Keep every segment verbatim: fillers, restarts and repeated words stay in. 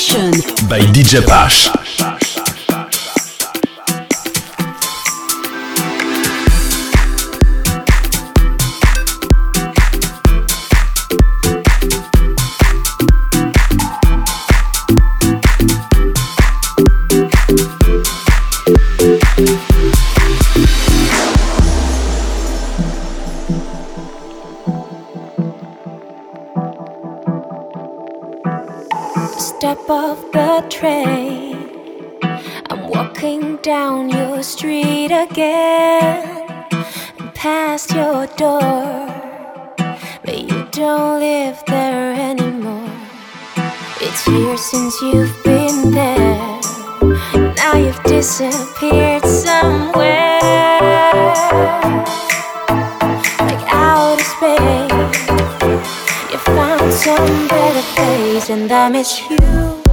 Session by D J Pash. Step off the train, I'm walking down your street again, and past your door, but you don't live there anymore. It's years since you've been there, now you've disappeared somewhere, like outer space. You found some better place, and I miss you.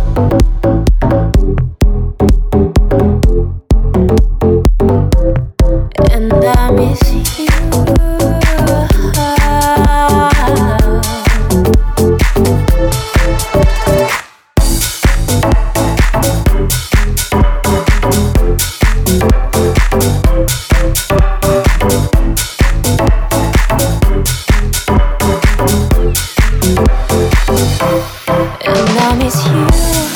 And I miss you. And I miss you.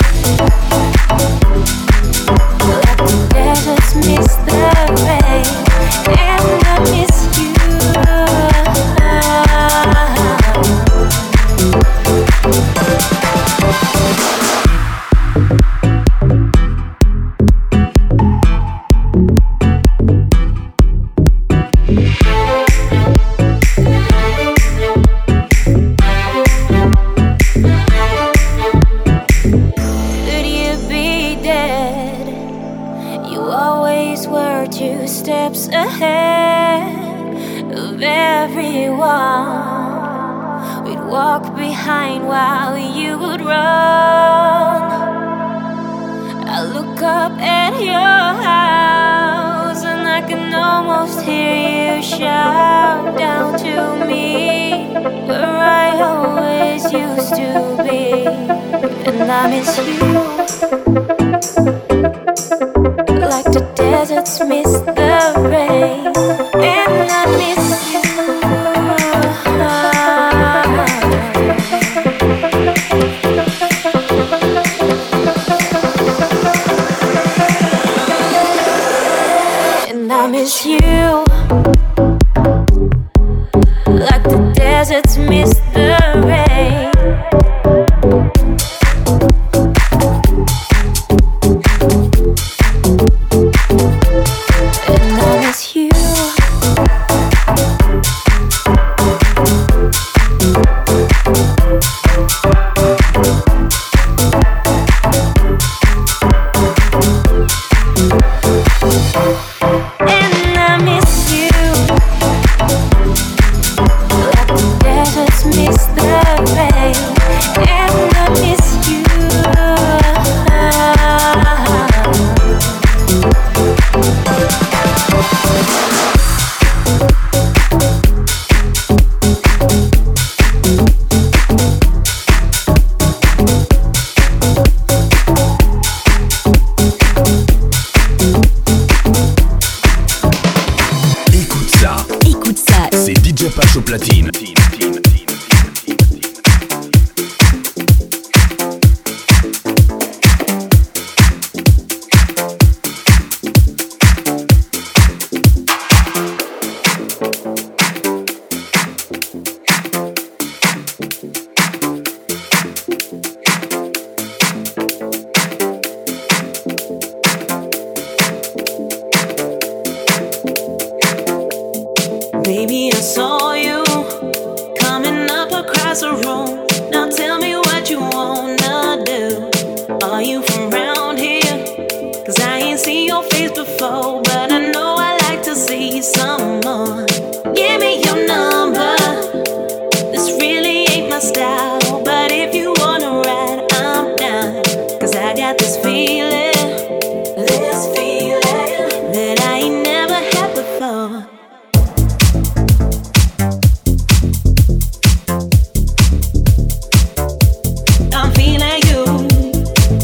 Like the deserts miss the rain. And I miss you. Could you be dead? You always were two steps ahead of everyone. We'd walk behind while you would run. I look up at your house and I can almost hear you shout down to me, where I always used to be. And I miss you. Like the deserts miss the rain. And I miss you. And I miss you. Like the deserts miss the rain. And I miss you. And I miss you. Like the deserts miss the rain. And I miss you. Écoute ça, Écoute ça, c'est D J Pash au platine. Baby, I saw you coming up across the room. Now tell me what you wanna do. Are you from round here? Cause I ain't seen your face before, but I know I like to see some more. Give me your number. This really ain't my style, but if you wanna ride, I'm down. Cause I got this feeling, this feeling that I ain't never had before. I'm feeling you.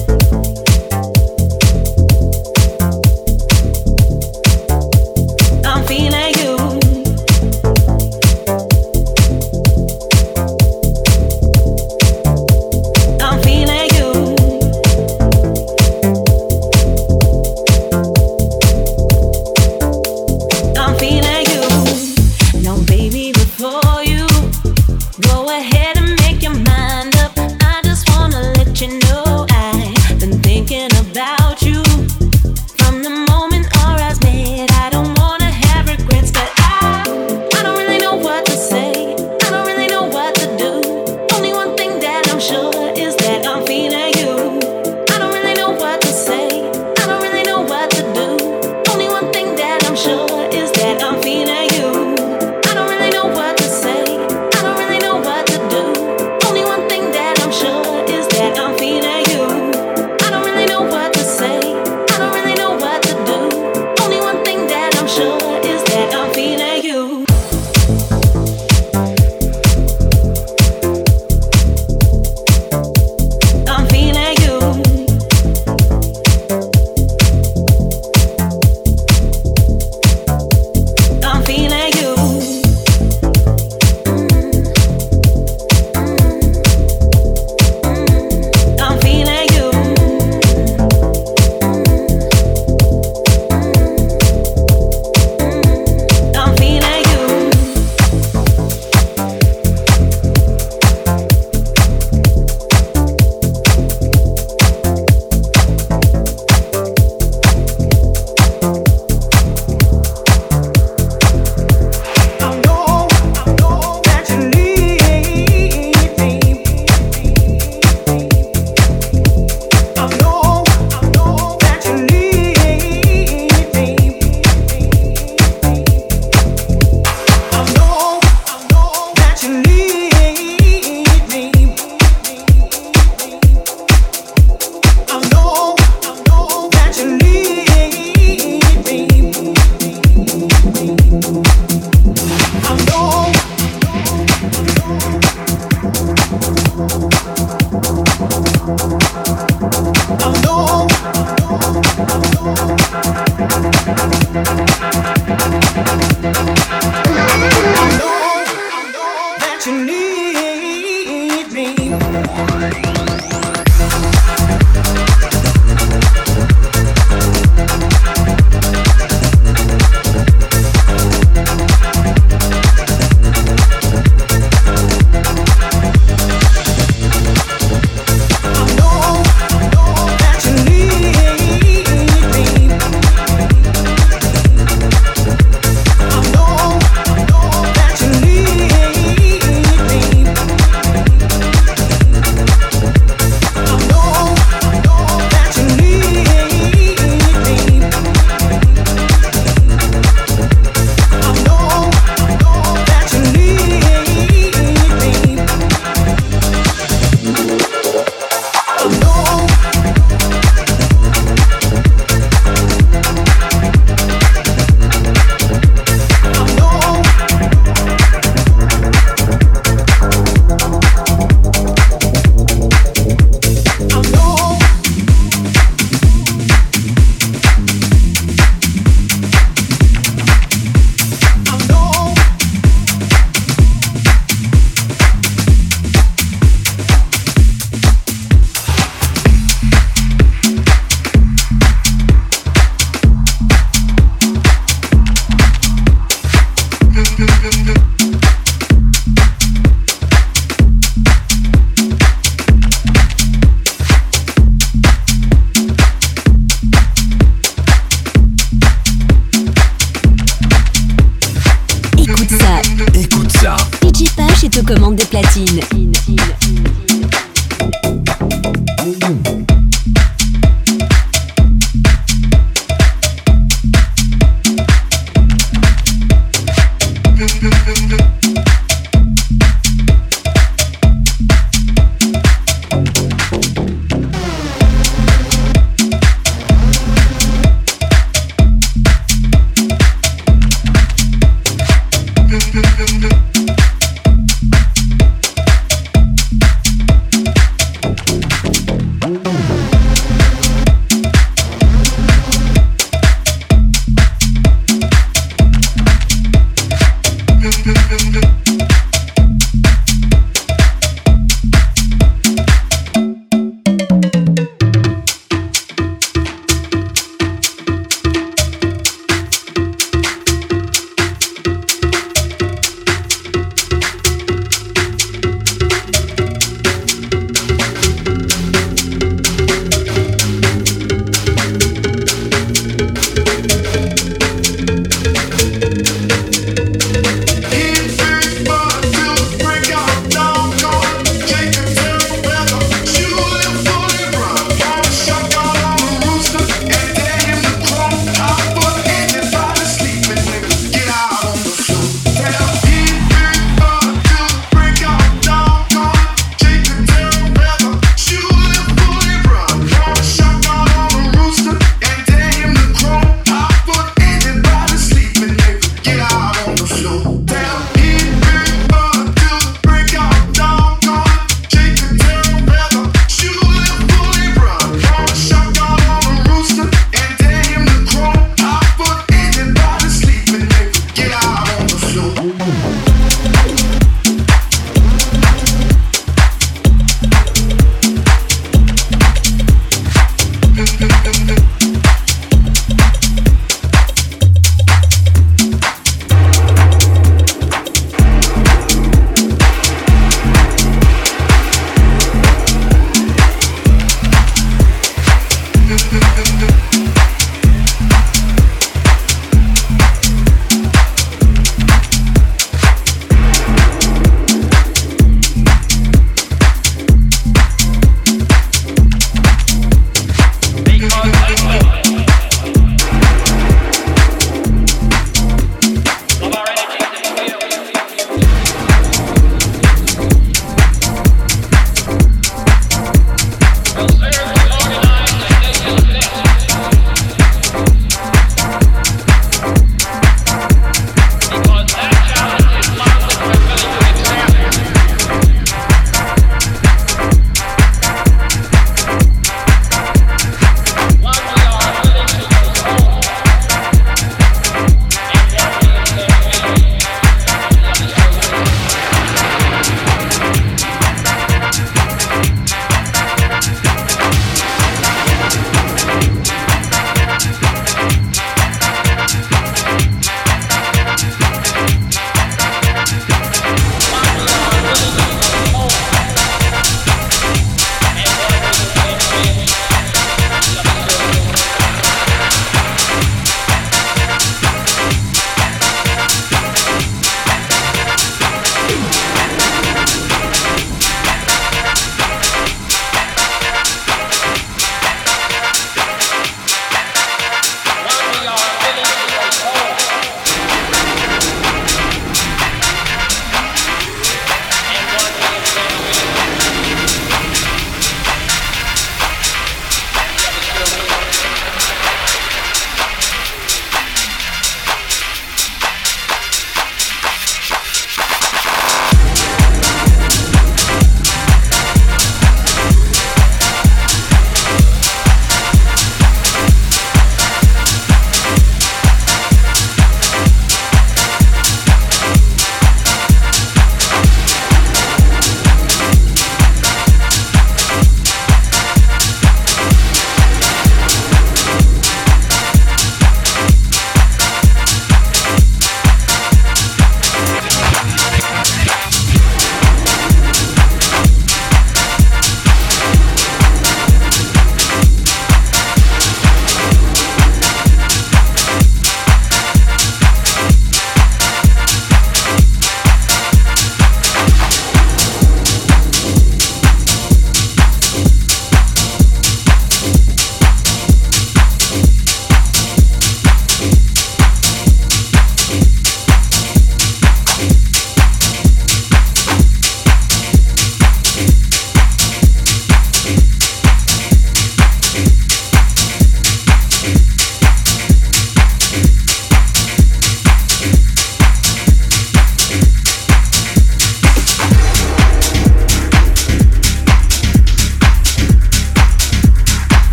Commande des platines.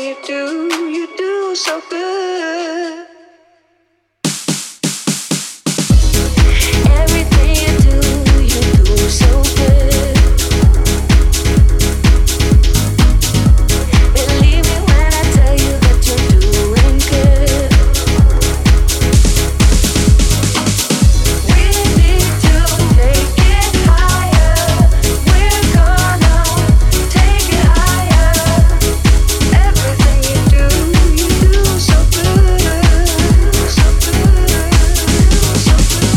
you do, you do so good. Everything you do, you do so good. Believe me when I tell you that you're doing good. We need to take it higher. We're gonna take it higher. Everything you do, you do so good, so good, so good, so good.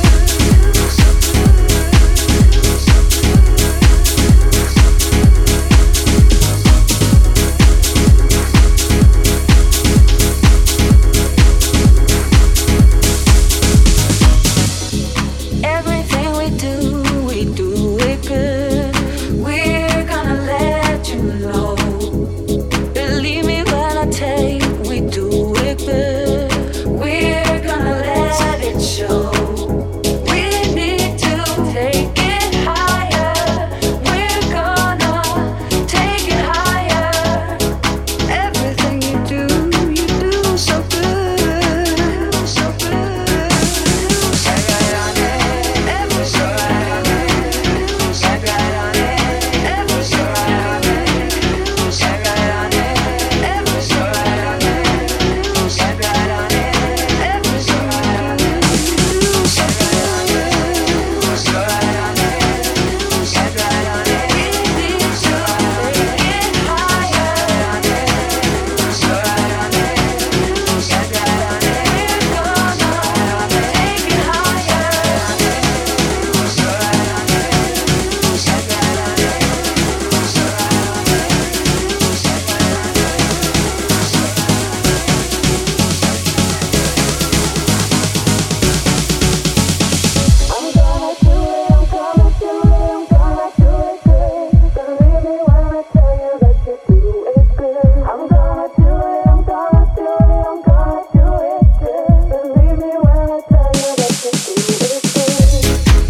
Everything we do, we do it good. We're gonna let you know. Believe me when I tell you we do it good. We're gonna let it show. We need to take it higher. We're gonna take it higher. Everything you do, you do so good, so good. Shine right on it, every shine right on it, shine right on it, every shine right on it, shine right on it, every shine right on it, shine right on it, every shine right on it, shine right on it, shine right on it, shine right on it. We need to take it higher. Shine right on it, shine right on it, we're gonna take it higher. Shine right on it, shine right on it, shine right on it, shine right on I'm gonna do it, I'm gonna do it, I'm gonna do it good. Believe me when I tell you that you do it good. I'm gonna do it, I'm gonna do it, I'm gonna do it good. Believe me when I tell you that you do it good.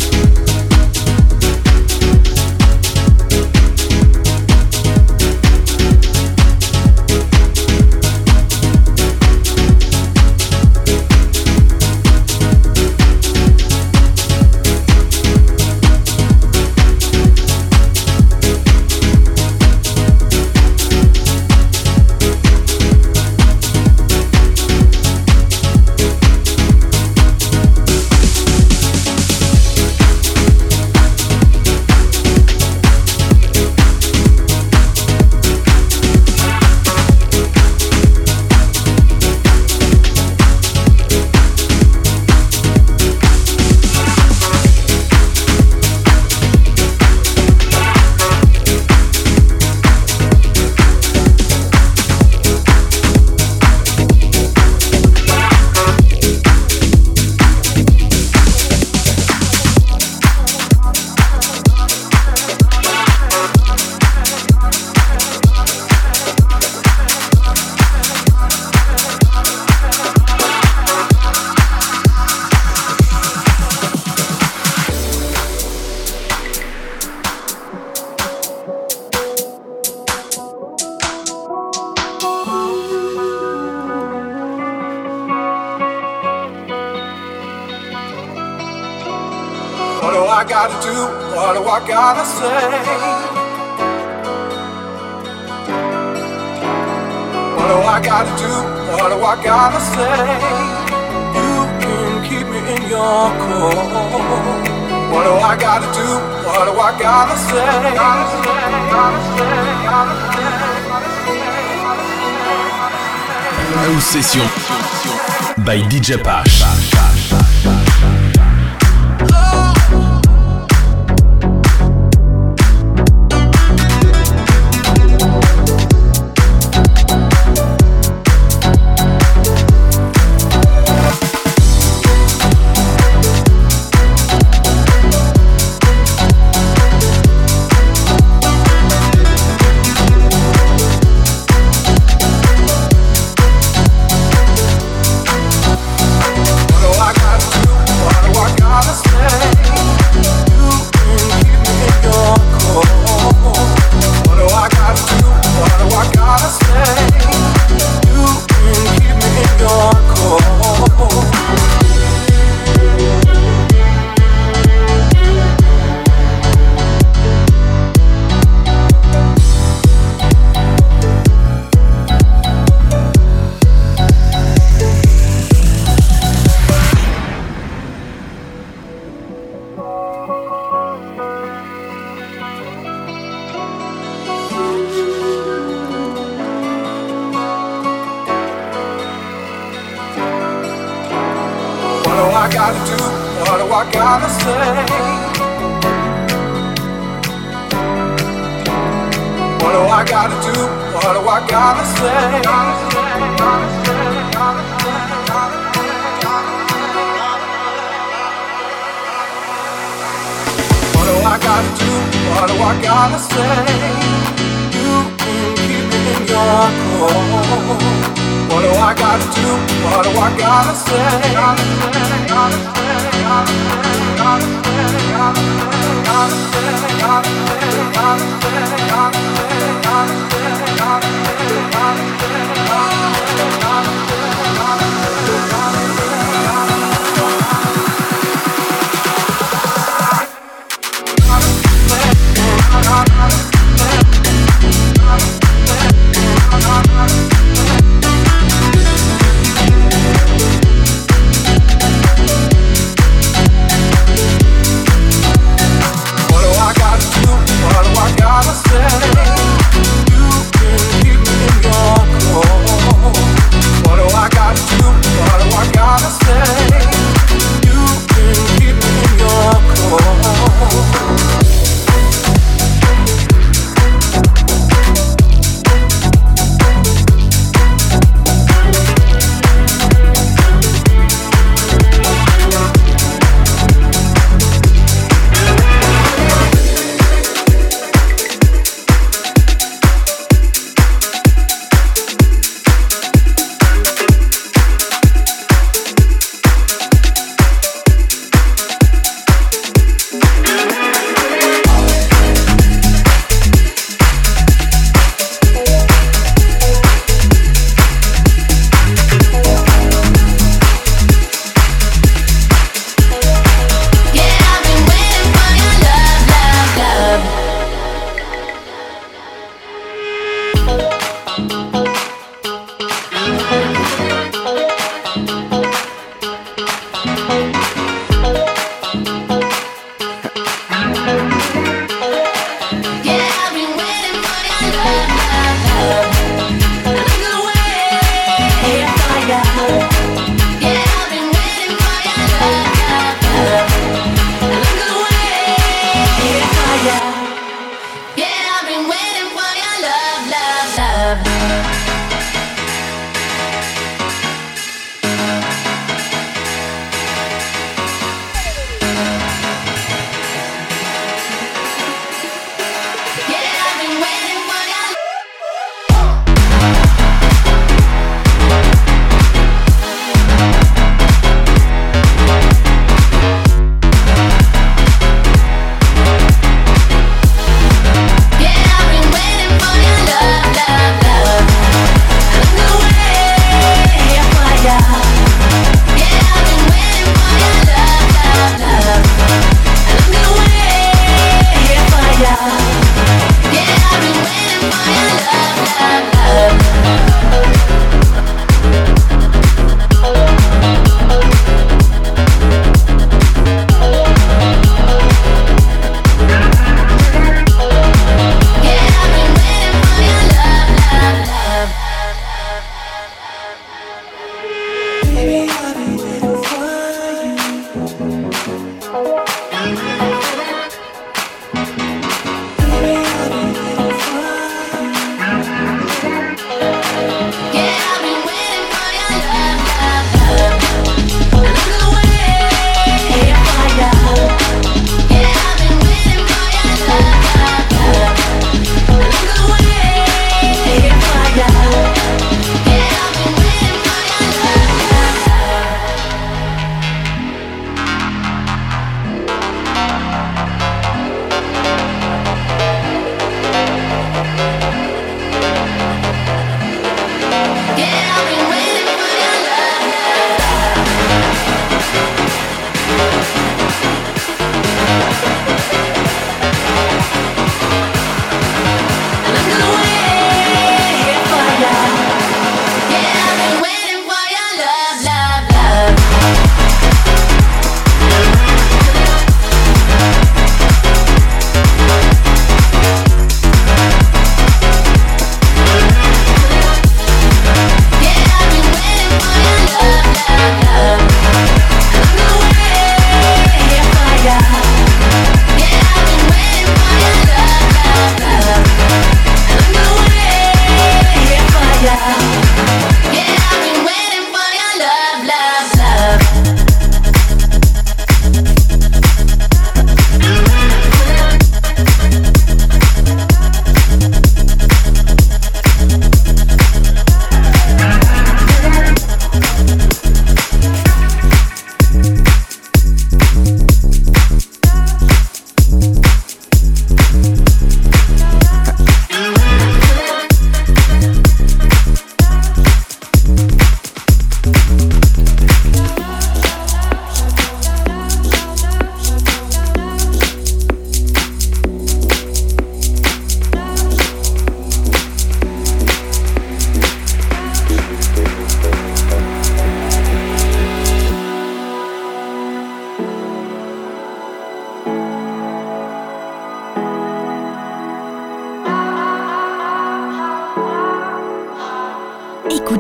What do I gotta do? What do I gotta say? What do I gotta do? What do I gotta say? You can keep me in your core. What do I gotta do? What do I gotta say? Gotta say, gotta say, gotta say, gotta say. House Session by D J Pash. What do I do? What do I gotta say? What do I gotta do? What do I gotta say? What do I gotta do? What do I gotta say? You can keep me in your core. What do I gotta do? What do I gotta say? Gotta say, gotta say, gotta say, gotta say, gotta say, gotta say, gotta say, gotta say, gotta say, gotta say, gotta say, gotta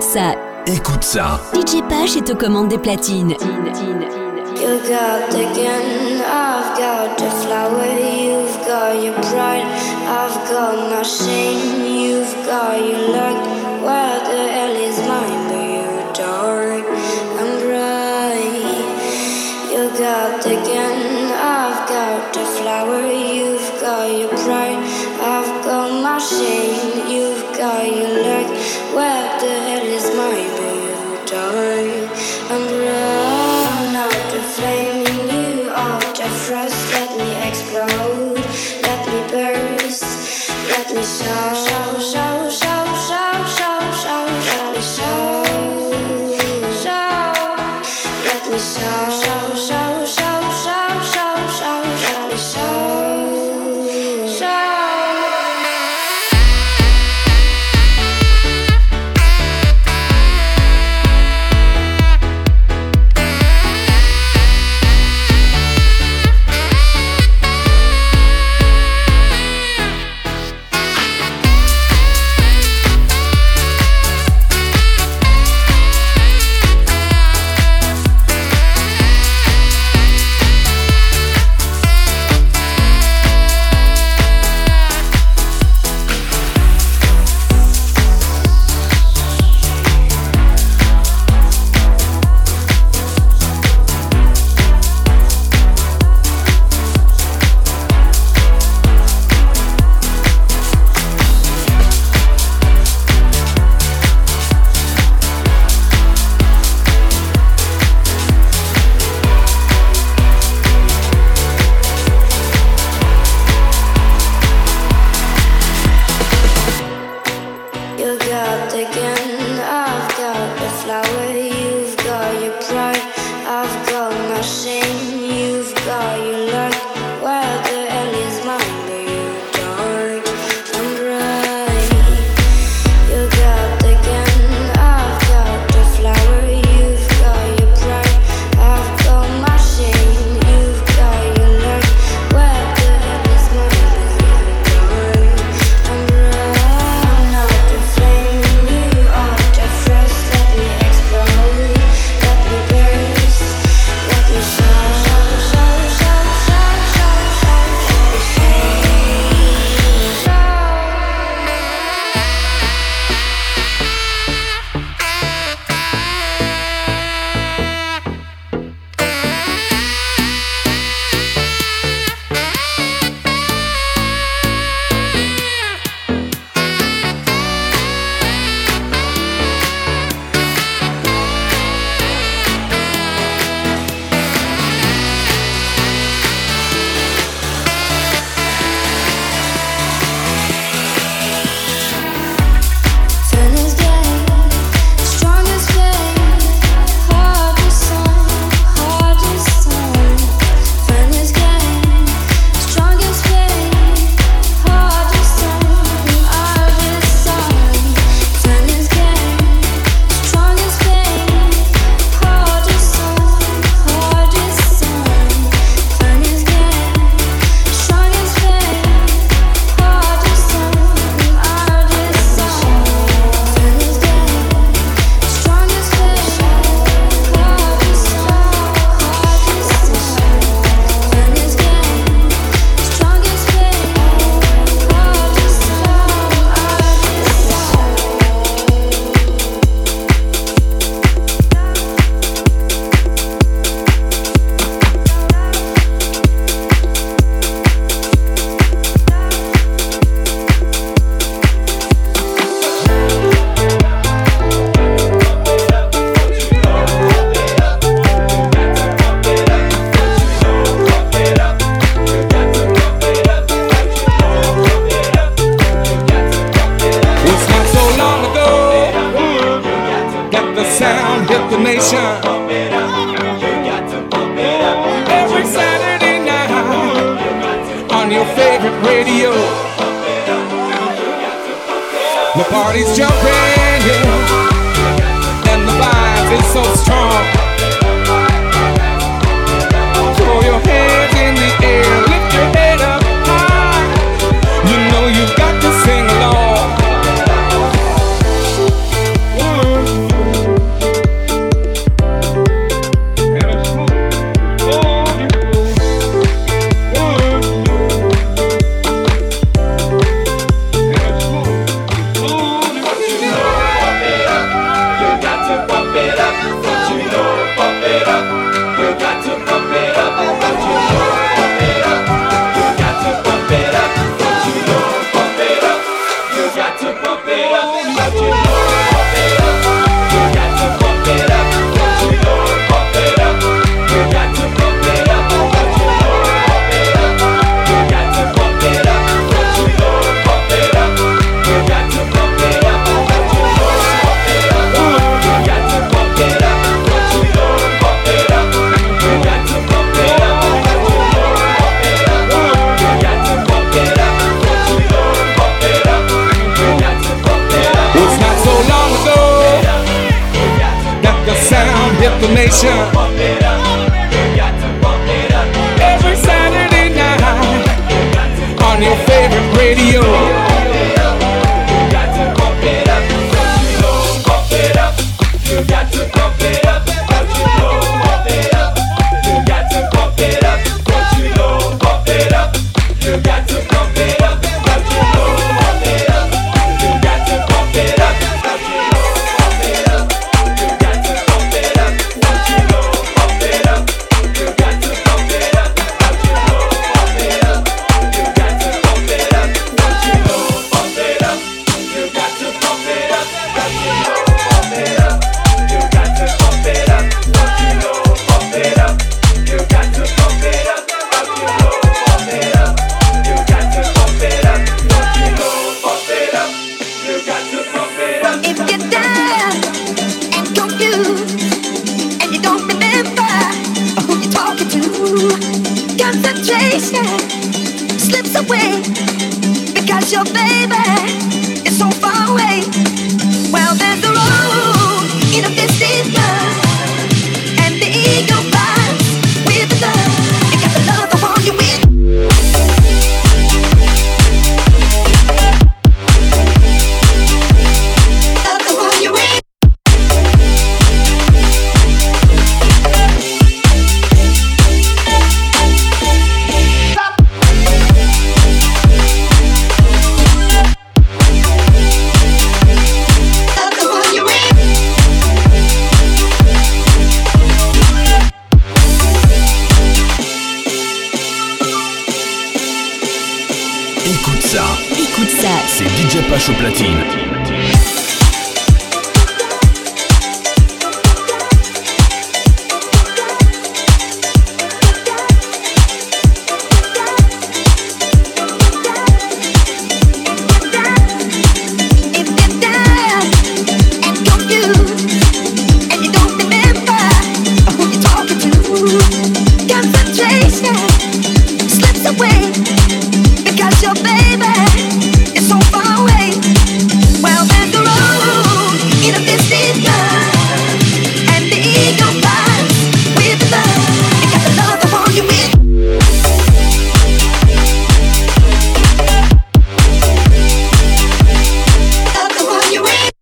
Écoute ça. Écoute ça. D J Pash est aux commandes des platines. You got the gun, I've got the flower. You've got your pride, I've got my shame. You've got your luck, where the hell is mine? But you're dark and bright. You got the gun, I've got the flower. You've got your pride, I've got my shame. You've got your luck, where the hell is mine? But you're dark and bright. Flaming you off the frost, let me explode, let me burst, let me show, show, show, show, show, show, show, let me show, show, let me show, show, show, show, show, show, show, let me show, show. The party's jumping, yeah, and the vibe is so strong. Throw your hands in the air, lift your head up high. You know you've got to sing along. ça. Écoute ça. C'est D J Pash au platine. Your baby is so far away. Well, there's a road in a distant land, and the eagle flies with the love. You got the love, the one you with. Love the one you with.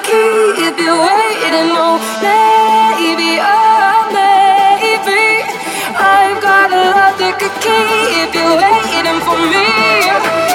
key if you're waiting. Oh, maybe, oh, maybe I've got a love that could key if you're waiting for me.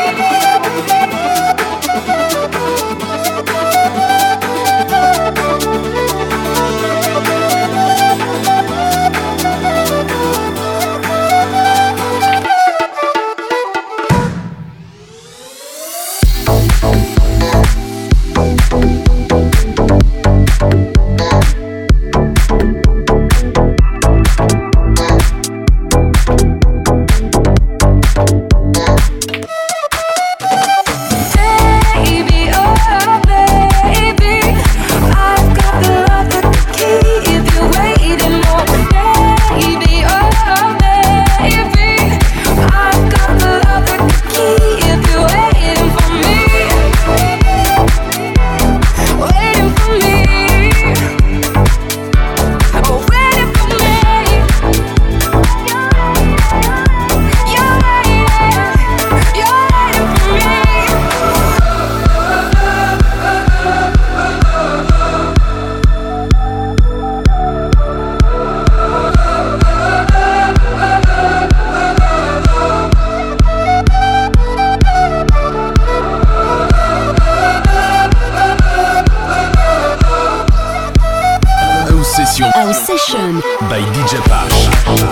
House Session by D J Pash.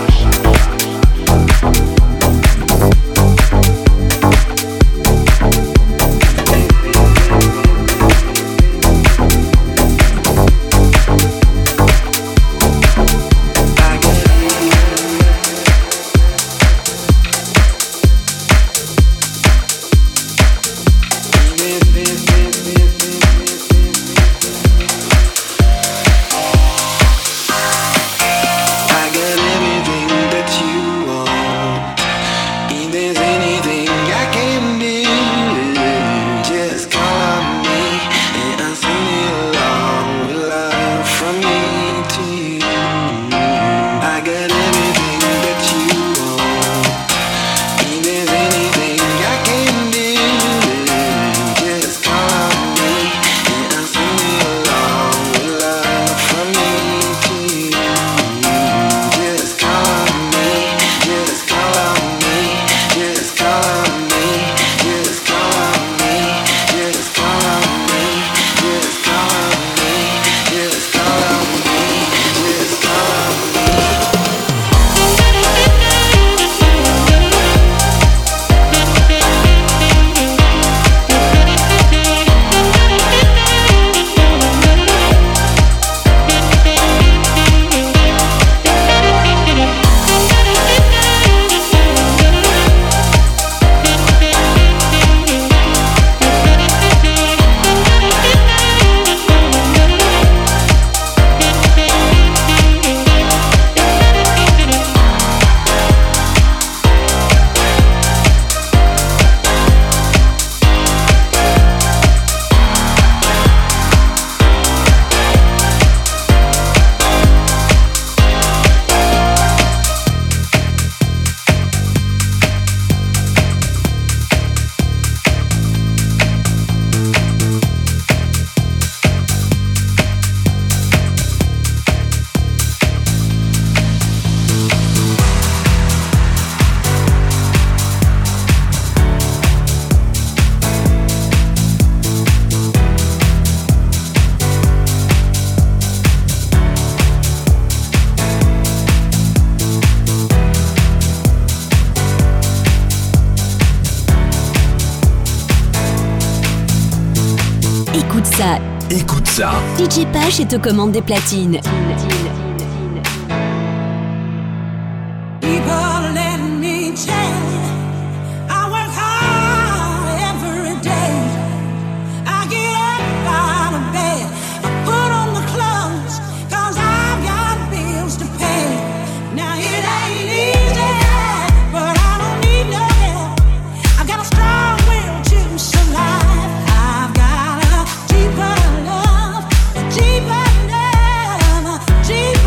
Écoute ça. Écoute ça. D J Pash est aux commandes des platines. Deeper love, deeper love.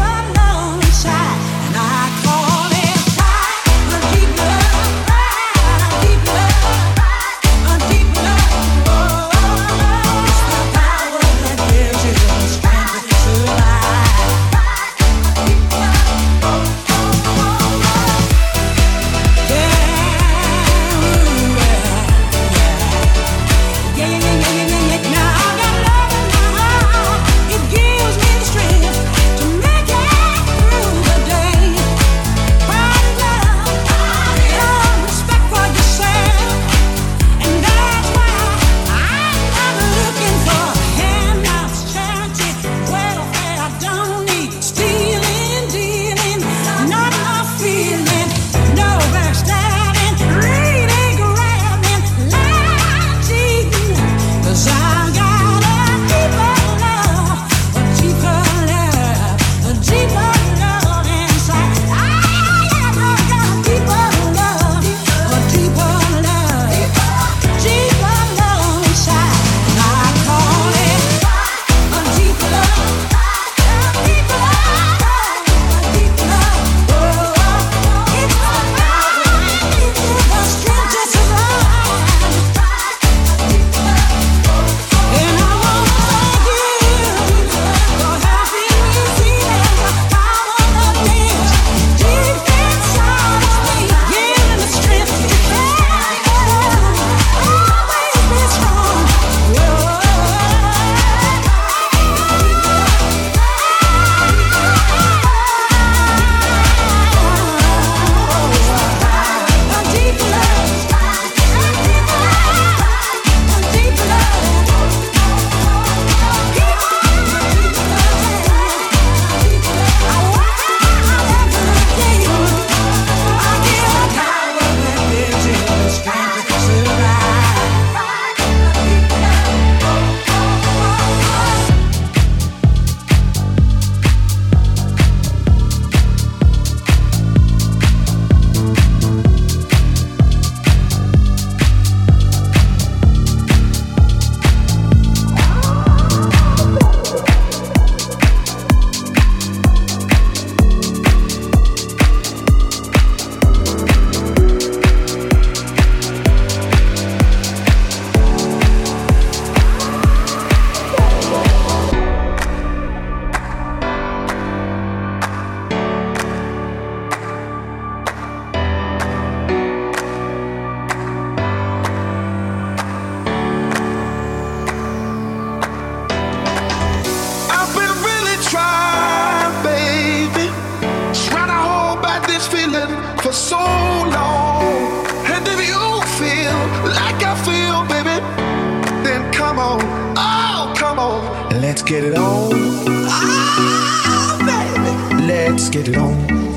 for so long. And if you feel like I feel, baby, then come on, oh, come on. Let's get it on. Oh, baby. Let's get it on.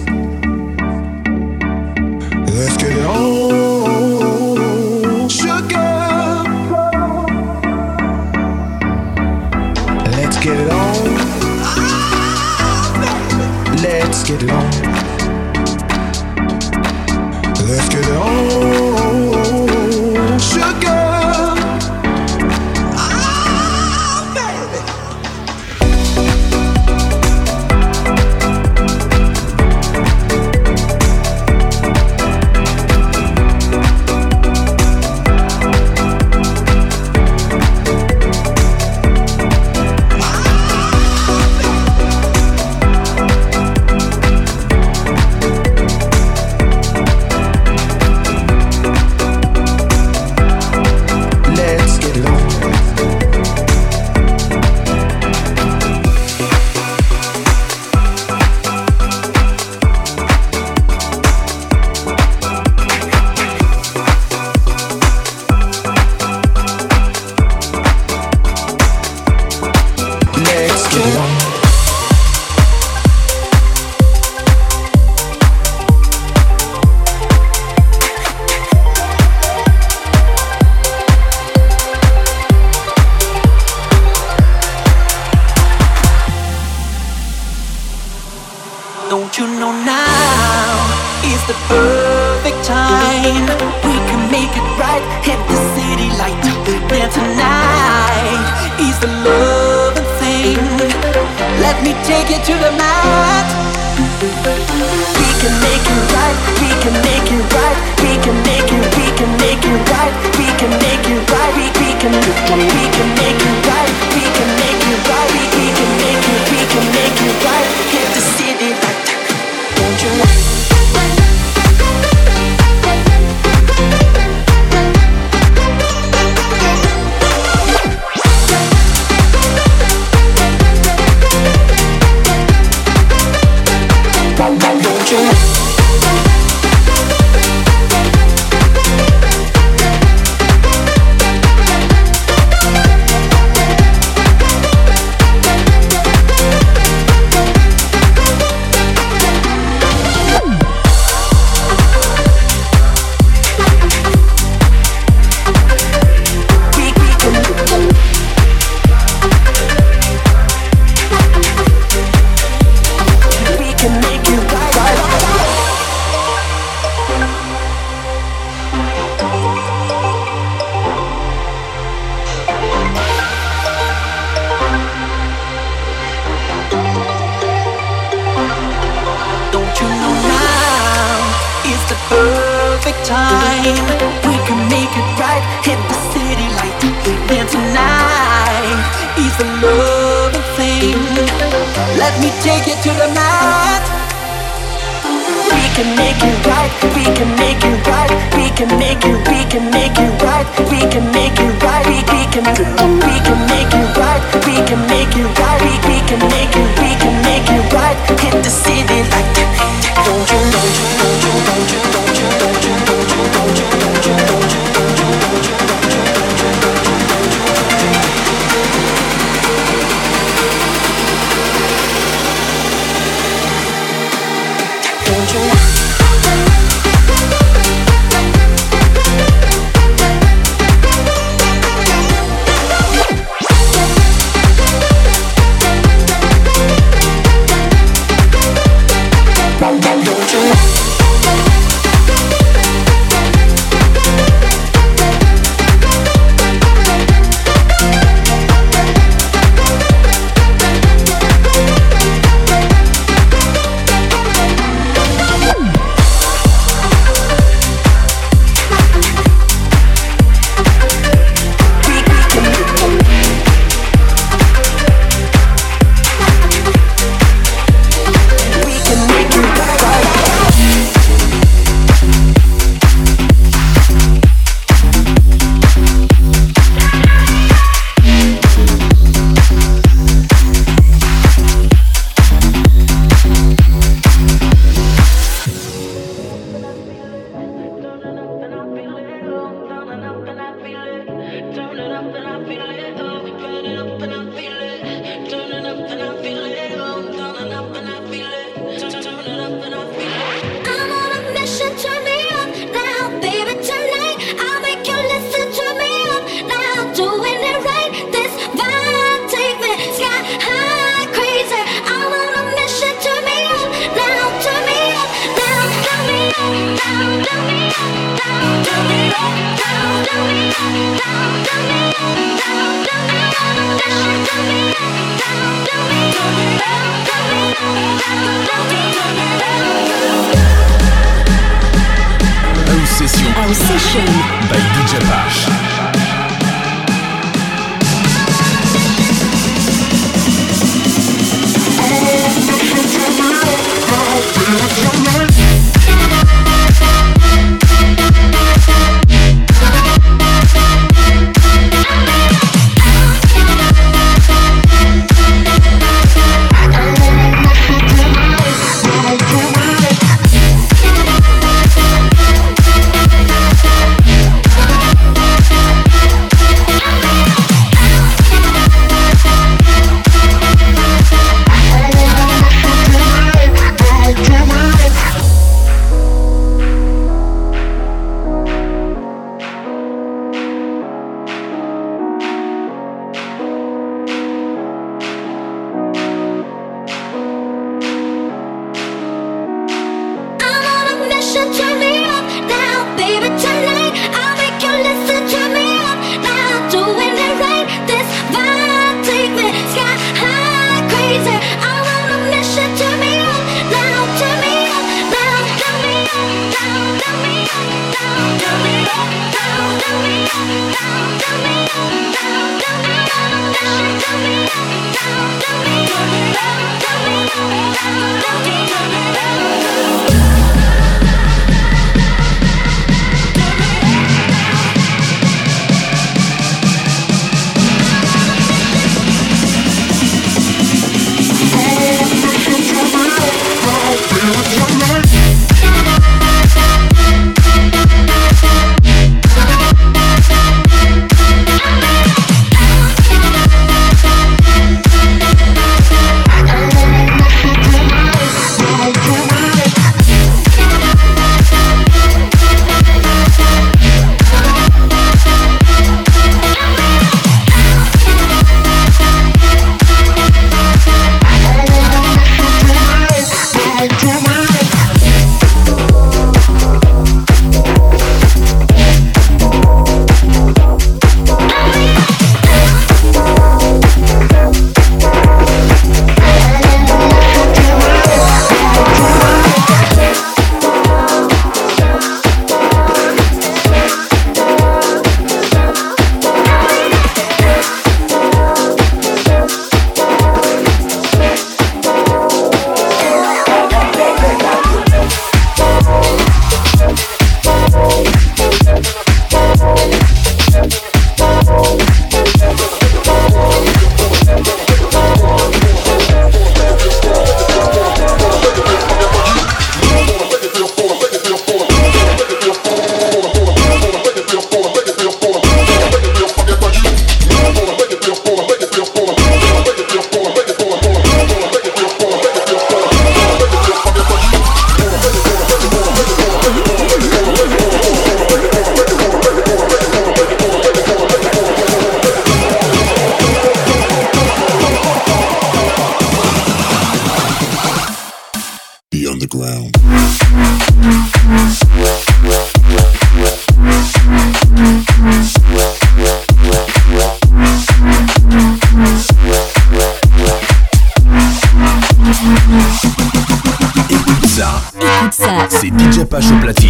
Let's get it on, sugar. Let's get it on. Let's get it on. Let's get it on, sugar. Don't you know now is the perfect time? We can make it right, hit the city light. There tonight is the loving thing. Let me take you to the mat. We can make it right, we can make it right, we can make it, we can make it right, we can make it right, we, we can, we can, we can make it right, we can make it right, we, we can make it, we can make it right, hit the city light. Don't you know? Don't you know? Time we can make it right, hit the city light. Then tonight is the loving thing. Let me take you to the mat. We can make it right, we can make it right, we can make it, we can make it right, we can make it right, we, we can, we can make it right, we can make it right, we, we can make it, we can make it right, hit the city light. Don't you, don't you, don't you, don't you, don't you, don't you, don't you, don't you, don't you, don't you, don't you, don't you, don't you, don't you, don't you. House Session by D J Pash. C'est D J Pash au platine.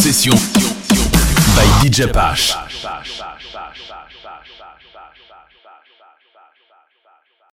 Session by D J Pash.